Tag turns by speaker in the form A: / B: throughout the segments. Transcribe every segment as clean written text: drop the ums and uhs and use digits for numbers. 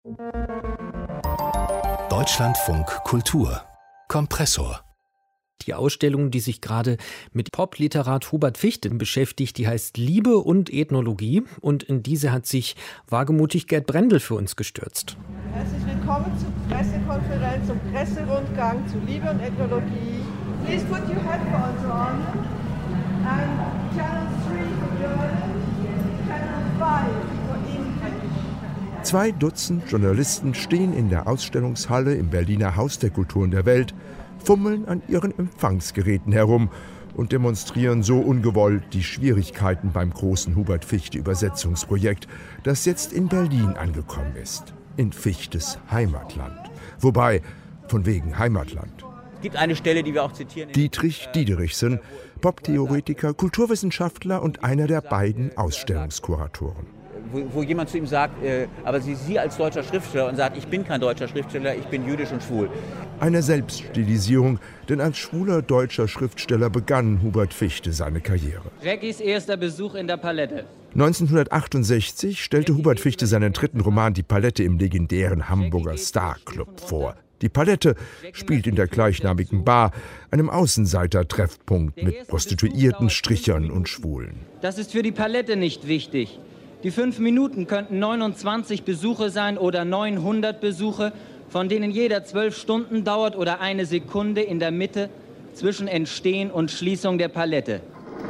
A: Deutschlandfunk Kultur Kompressor.
B: Die Ausstellung, die sich gerade mit Popliterat Hubert Fichte beschäftigt, die heißt Liebe und Ethnologie. Und in diese hat sich wagemutig Gerd Brendel für uns gestürzt.
C: Herzlich willkommen zur Pressekonferenz, zum Presserundgang zu Liebe und Ethnologie. Please put your headphones on. And Channel 3 for German, Channel 5 for English.
D: 2 Dutzend Journalisten stehen in der Ausstellungshalle im Berliner Haus der Kulturen der Welt, fummeln an ihren Empfangsgeräten herum und demonstrieren so ungewollt die Schwierigkeiten beim großen Hubert Fichte Übersetzungsprojekt, das jetzt in Berlin angekommen ist, in Fichtes Heimatland. Wobei, von wegen Heimatland.
E: Es gibt eine Stelle, die wir auch zitieren.
D: Dietrich Diederichsen, Poptheoretiker, Kulturwissenschaftler und einer der beiden Ausstellungskuratoren.
E: Wo jemand zu ihm sagt, aber Sie als deutscher Schriftsteller, und sagt, ich bin kein deutscher Schriftsteller, ich bin jüdisch und schwul.
D: Eine Selbststilisierung, denn als schwuler deutscher Schriftsteller begann Hubert Fichte seine Karriere.
F: Jackies erster Besuch in der Palette.
D: 1968 stellte Hubert Fichte seinen 3. Roman Die Palette im legendären Hamburger Star Club vor. Die Palette spielt in der gleichnamigen Bar, einem Außenseiter-Treffpunkt mit Prostituierten, Strichern und Schwulen.
F: Das ist für die Palette nicht wichtig. Die 5 Minuten könnten 29 Besuche sein oder 900 Besuche, von denen jeder 12 Stunden dauert oder 1 Sekunde in der Mitte zwischen Entstehen und Schließung der Palette.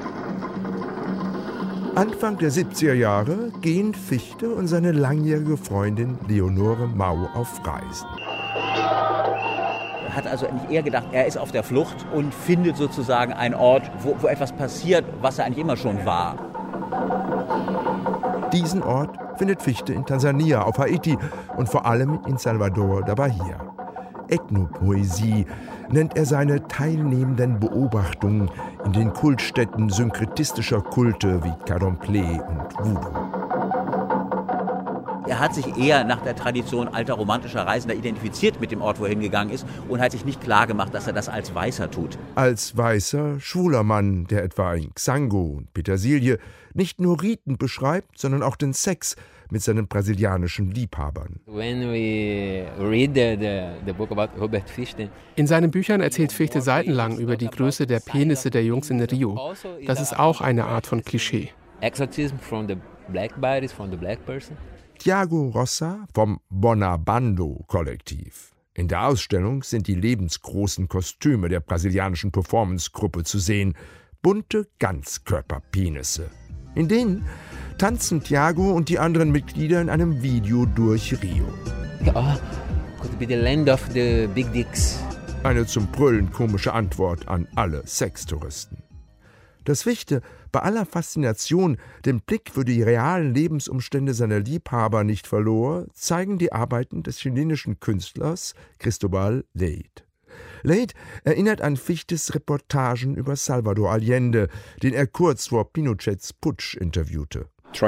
D: Anfang der 70er Jahre gehen Fichte und seine langjährige Freundin Leonore Mau auf Reisen.
E: Er hat also eigentlich eher gedacht, er ist auf der Flucht und findet sozusagen einen Ort, wo etwas passiert, was er eigentlich immer schon war.
D: Diesen Ort findet Fichte in Tansania, auf Haiti und vor allem in Salvador da Bahia. Ethnopoesie nennt er seine teilnehmenden Beobachtungen in den Kultstätten synkretistischer Kulte wie Candomblé und Voodoo.
E: Er hat sich eher nach der Tradition alter romantischer Reisender identifiziert mit dem Ort, wo er hingegangen ist, und hat sich nicht klar gemacht, dass er das als Weißer tut.
D: Als weißer, schwuler Mann, der etwa in Xango und Petersilie nicht nur Riten beschreibt, sondern auch den Sex mit seinen brasilianischen Liebhabern.
G: In seinen Büchern erzählt Fichte seitenlang über die Größe der Penisse der Jungs in Rio. Das ist auch eine Art von Klischee.
H: Exorcism from the black bodies, from the black person.
D: Thiago Rossa vom Bonabando-Kollektiv. In der Ausstellung sind die lebensgroßen Kostüme der brasilianischen Performance-Gruppe zu sehen. Bunte Ganzkörperpenisse. In denen tanzen Thiago und die anderen Mitglieder in einem Video durch Rio.
H: Oh, could be the land of the big dicks.
D: Eine zum Brüllen komische Antwort an alle Sextouristen. Dass Fichte bei aller Faszination den Blick für die realen Lebensumstände seiner Liebhaber nicht verlor, zeigen die Arbeiten des chilenischen Künstlers Cristobal Leid. Leid erinnert an Fichtes Reportagen über Salvador Allende, den er kurz vor Pinochets Putsch interviewte.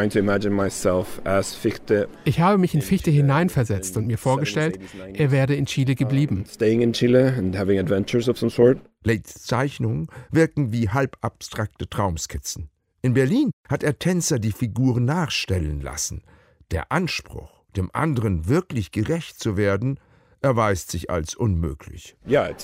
G: Ich habe mich in Fichte hineinversetzt und mir vorgestellt, er werde in Chile geblieben.
D: Leids Zeichnungen wirken wie halb abstrakte Traumskizzen. In Berlin hat er Tänzer die Figuren nachstellen lassen. Der Anspruch, dem anderen wirklich gerecht zu werden, erweist sich als unmöglich.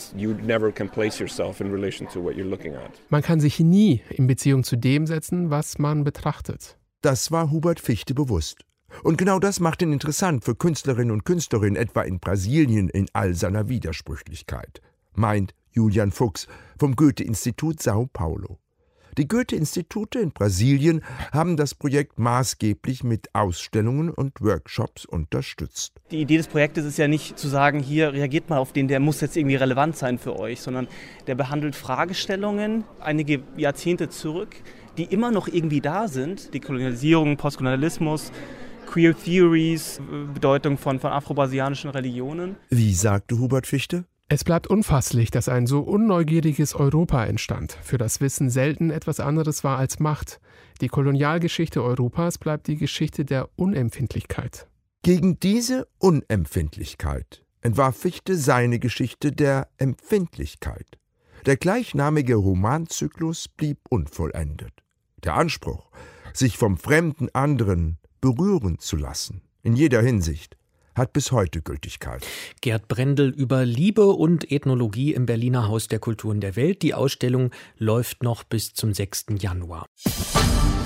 G: Man kann sich nie in Beziehung zu dem setzen, was man betrachtet.
D: Das war Hubert Fichte bewusst. Und genau das macht ihn interessant für Künstlerinnen und Künstler, etwa in Brasilien in all seiner Widersprüchlichkeit, meint Julian Fuchs vom Goethe-Institut Sao Paulo. Die Goethe-Institute in Brasilien haben das Projekt maßgeblich mit Ausstellungen und Workshops unterstützt.
I: Die Idee des Projektes ist ja nicht zu sagen, hier reagiert mal auf den, der muss jetzt irgendwie relevant sein für euch, sondern der behandelt Fragestellungen einige Jahrzehnte zurück, die immer noch irgendwie da sind. Dekolonialisierung, Postkolonialismus, Queer Theories, Bedeutung von afro-brasilianischen Religionen.
D: Wie sagte Hubert Fichte?
G: Es bleibt unfasslich, dass ein so unneugieriges Europa entstand, für das Wissen selten etwas anderes war als Macht. Die Kolonialgeschichte Europas bleibt die Geschichte der Unempfindlichkeit.
D: Gegen diese Unempfindlichkeit entwarf Fichte seine Geschichte der Empfindlichkeit. Der gleichnamige Romanzyklus blieb unvollendet. Der Anspruch, sich vom fremden anderen berühren zu lassen, in jeder Hinsicht, hat bis heute Gültigkeit.
B: Gerd Brendel über Liebe und Ethnologie im Berliner Haus der Kulturen der Welt. Die Ausstellung läuft noch bis zum 6. Januar.